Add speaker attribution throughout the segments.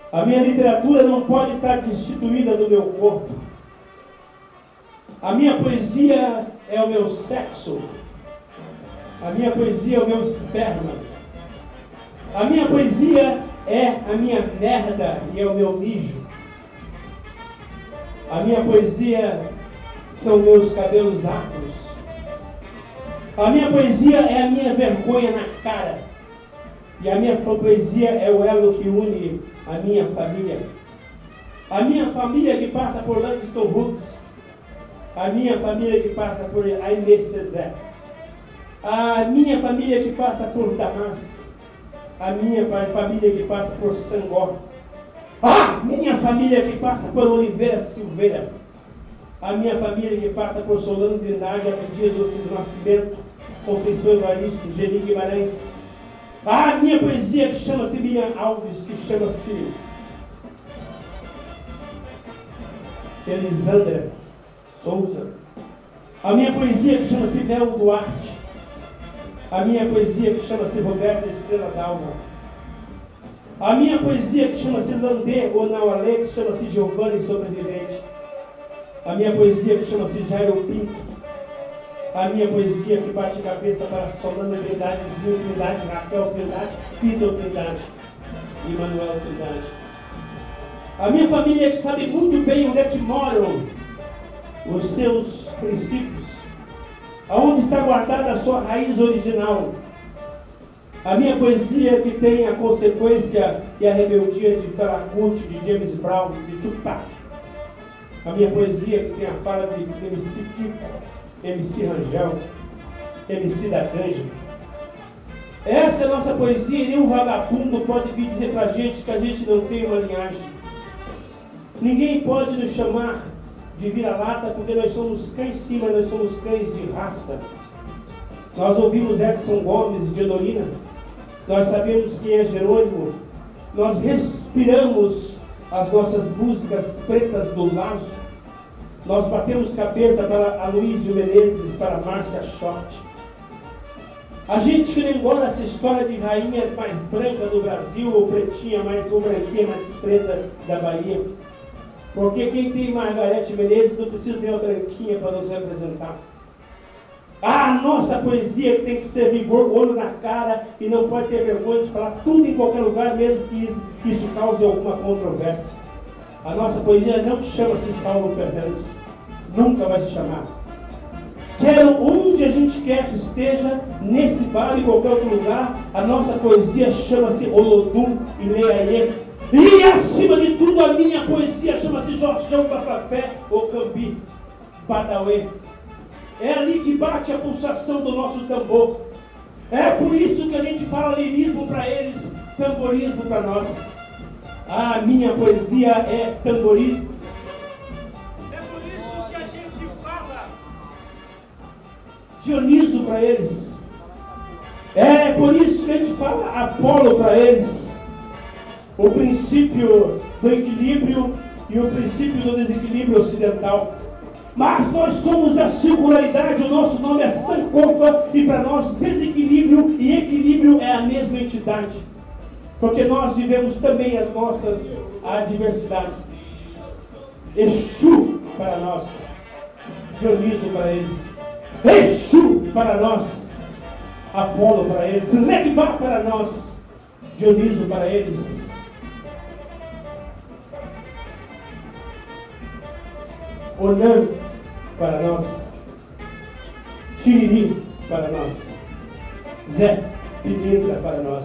Speaker 1: A minha literatura não pode estar destituída do meu corpo. A minha poesia é o meu sexo. A minha poesia é o meu esperma. A minha poesia é a minha merda e é o meu mijo. A minha poesia são meus cabelos afros. A minha poesia é a minha vergonha na cara. E a minha poesia é o elo que une a minha família. A minha família que passa por Langston Hughes. A minha família que passa por Aimé Césaire. A minha família que passa por Damas. A minha família que passa por Sangor. A minha família que passa por Oliveira Silveira. A minha família que passa por Solano Trindade, Abdias do Nascimento, Conceição Evaristo, Geni Guimarães. A minha poesia que chama-se Miriam Alves, que chama-se Elisandra Souza. A minha poesia que chama-se Léo Duarte. A minha poesia que chama-se Roberto Estrela Dalva. A minha poesia que chama-se Landê Onaualê, que chama-se Giovanni Sobrevivente. A minha poesia que chama-se Jairo Pinto. A minha poesia que bate cabeça para Solano Trindade, Zil Trindade, Rafael Trindade, Vitor Trindade e Manuel Trindade. A minha família que sabe muito bem onde é que moram os seus princípios, aonde está guardada a sua raiz original. A minha poesia que tem a consequência e a rebeldia de Fela Kuti, de James Brown, de Tupac. A minha poesia que tem a fala de MC Kiko, MC Rangel, MC da Ganja. Essa é a nossa poesia e nenhum vagabundo pode vir dizer pra gente que a gente não tem uma linhagem. Ninguém pode nos chamar de vira-lata porque nós somos cães em cima, nós somos cães de raça. Nós ouvimos Edson Gomes de Edolina, nós sabemos quem é Jerônimo, nós respiramos as nossas músicas pretas do Lazo. Nós batemos cabeça para Aloysio Menezes, para Márcia Short. A gente que nem gosta dessa história de rainha mais branca do Brasil, ou pretinha mais, ou branquinha mais preta da Bahia. Porque quem tem Margarete Menezes não precisa ter uma branquinha para nos representar. A nossa poesia que tem que ser vigor, olho na cara, e não pode ter vergonha de falar tudo em qualquer lugar, mesmo que isso cause alguma controvérsia. A nossa poesia não chama-se Saulo Fernandes. Nunca vai se chamar. Quero onde a gente quer que esteja, nesse bar e qualquer outro lugar, a nossa poesia chama-se Olodum e Leaie. E acima de tudo a minha poesia chama-se Jorjão Bafafé ou Cambi Badauê. É ali que bate a pulsação do nosso tambor. É por isso que a gente fala lirismo para eles, tamborismo para nós. A minha poesia é tamborismo. É por isso que a gente fala Dioniso para eles. É por isso que a gente fala Apolo para eles. O princípio do equilíbrio e o princípio do desequilíbrio ocidental. Mas nós somos da circularidade, o nosso nome é Sankofa, e para nós desequilíbrio e equilíbrio é a mesma entidade. Porque nós vivemos também as nossas adversidades. Exu para nós, Dioniso para eles, Exu para nós, Apolo para eles, Legba para nós, Dioniso para eles. Onan para nós, Tiriri para nós, Zé Pilintra para nós.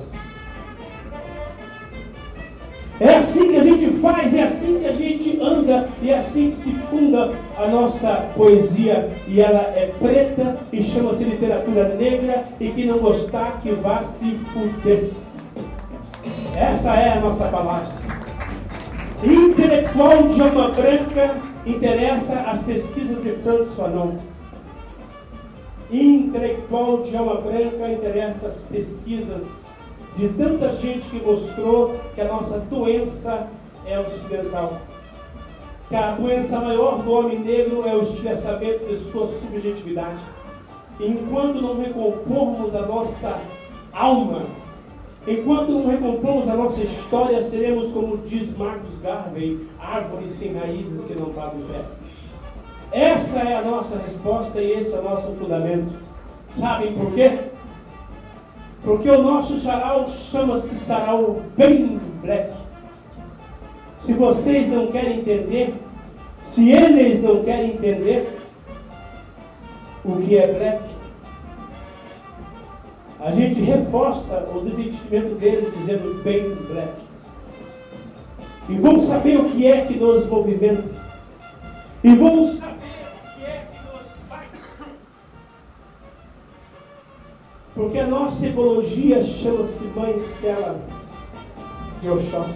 Speaker 1: É assim que a gente faz, é assim que a gente anda, e é assim que se funda a nossa poesia. E ela é preta e chama-se literatura negra, e quem não gostar que vá se fuder. Essa é a nossa palavra. Intelectual de alma branca interessa as pesquisas de Francis Fanon. Intelectual de alma branca interessa as pesquisas de tanta gente que mostrou que a nossa doença é ocidental. Que a doença maior do homem negro é o estilhaçamento de sua subjetividade. E enquanto não recompormos a nossa alma, Enquanto não recompomos a nossa história, seremos, como diz Marcus Garvey, árvores sem raízes que não fazem pé. Essa é a nossa resposta e esse é o nosso fundamento. Sabem por quê? Porque o nosso sarau chama-se sarau bem black. Se vocês não querem entender, se eles não querem entender o que é black, a gente reforça o desistimento deles dizendo bem black. E vamos saber o que é que nos movimenta. E vamos saber o que é que nos faz. Porque a nossa ecologia chama-se Mãe Stella de Oxóssi.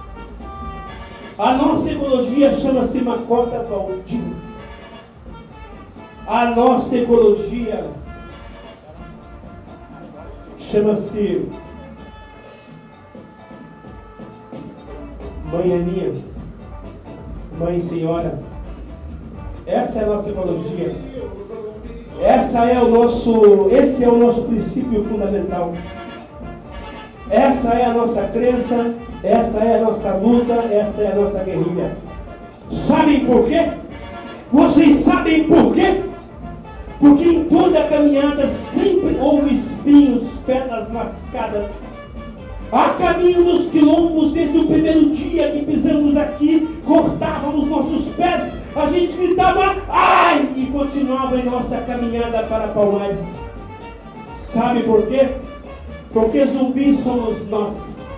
Speaker 1: A nossa ecologia chama-se Makota Valdinho. A nossa ecologia chama-se Mãe Aninha, Mãe Senhora. Essa é a nossa ecologia. Esse é o nosso princípio fundamental. Essa é a nossa crença, essa é a nossa luta, essa é a nossa guerrilha. Sabem por quê? Vocês sabem por quê? Porque em toda a caminhada sempre houve espinhos, pedras lascadas. A caminho dos quilombos, desde o primeiro dia que pisamos aqui, cortávamos nossos pés, a gente gritava ai e continuava em nossa caminhada para Palmares. Sabe por quê? Porque zumbis somos nós,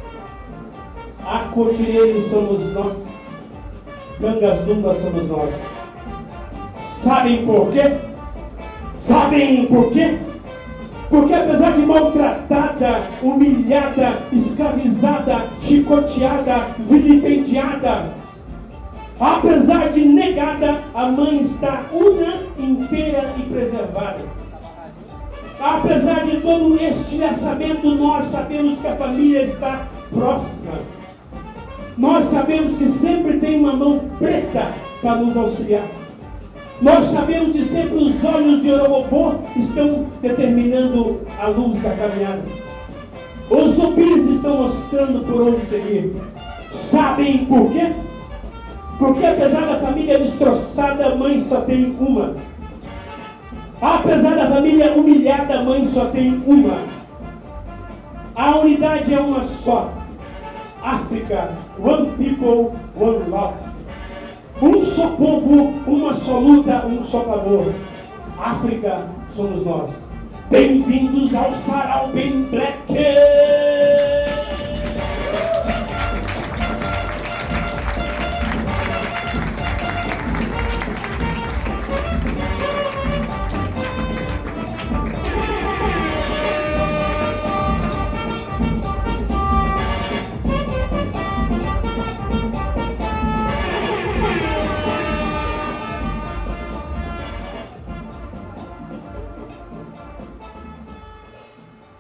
Speaker 1: acotireiros somos nós, cangazumbas somos nós. Sabem por quê? Sabem por quê? Porque apesar de maltratada, humilhada, escravizada, chicoteada, vilipendiada, apesar de negada, a mãe está una, inteira e preservada. Apesar de todo este estilhaçamento, nós sabemos que a família está próxima. Nós sabemos que sempre tem uma mão preta para nos auxiliar. Nós sabemos que sempre os olhos de Orobobô estão determinando a luz da caminhada. Os zumbis estão mostrando por onde seguir. Sabem por quê? Porque apesar da família destroçada, a mãe só tem uma. Apesar da família humilhada, a mãe só tem uma. A unidade é uma só. África, one people, one love. Um só povo, uma só luta, um só clamor. África somos nós. Bem-vindos ao Sarau Bem Black.